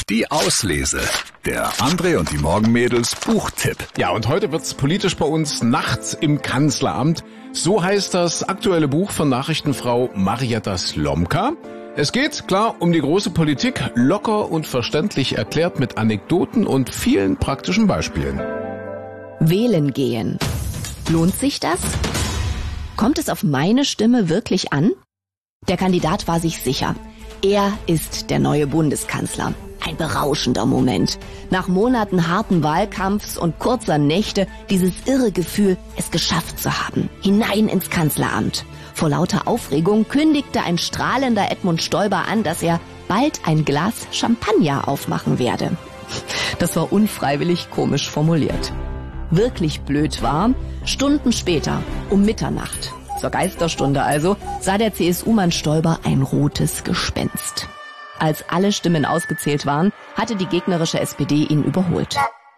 Die Auslese. Der André und die Morgenmädels Buchtipp. Ja, und heute wird's politisch bei uns nachts im Kanzleramt. So heißt das aktuelle Buch von Nachrichtenfrau Marietta Slomka. Es geht, klar, um die große Politik, locker und verständlich erklärt mit Anekdoten und vielen praktischen Beispielen. Wählen gehen. Lohnt sich das? Kommt es auf meine Stimme wirklich an? Der Kandidat war sich sicher. Er ist der neue Bundeskanzler. Ein berauschender Moment. Nach Monaten harten Wahlkampfs und kurzer Nächte dieses irre Gefühl, es geschafft zu haben. Hinein ins Kanzleramt. Vor lauter Aufregung kündigte ein strahlender Edmund Stoiber an, dass er bald ein Glas Champagner aufmachen werde. Das war unfreiwillig komisch formuliert. Wirklich blöd war, Stunden später, um Mitternacht, zur Geisterstunde also, sah der CSU-Mann Stoiber ein rotes Gespenst. Als alle Stimmen ausgezählt waren, hatte die gegnerische SPD ihn überholt.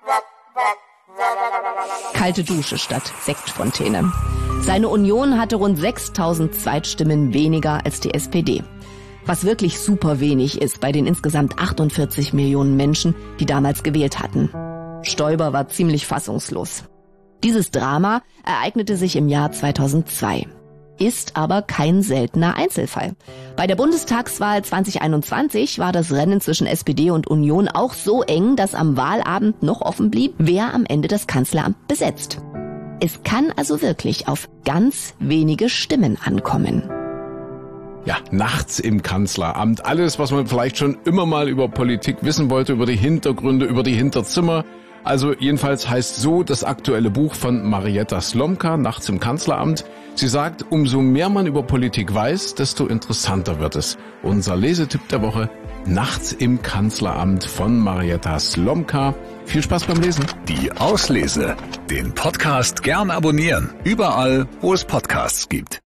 Kalte Dusche statt Sektfontäne. Seine Union hatte rund 6.000 Zweitstimmen weniger als die SPD. Was wirklich super wenig ist bei den insgesamt 48 Millionen Menschen, die damals gewählt hatten. Stoiber war ziemlich fassungslos. Dieses Drama ereignete sich im Jahr 2002. Ist aber kein seltener Einzelfall. Bei der Bundestagswahl 2021 war das Rennen zwischen SPD und Union auch so eng, dass am Wahlabend noch offen blieb, wer am Ende das Kanzleramt besetzt. Es kann also wirklich auf ganz wenige Stimmen ankommen. Ja, nachts im Kanzleramt. Alles, was man vielleicht schon immer mal über Politik wissen wollte, über die Hintergründe, über die Hinterzimmer. Also jedenfalls heißt so das aktuelle Buch von Marietta Slomka, Nachts im Kanzleramt. Sie sagt, umso mehr man über Politik weiß, desto interessanter wird es. Unser Lesetipp der Woche, Nachts im Kanzleramt von Marietta Slomka. Viel Spaß beim Lesen. Die Auslese. Den Podcast gern abonnieren. Überall, wo es Podcasts gibt.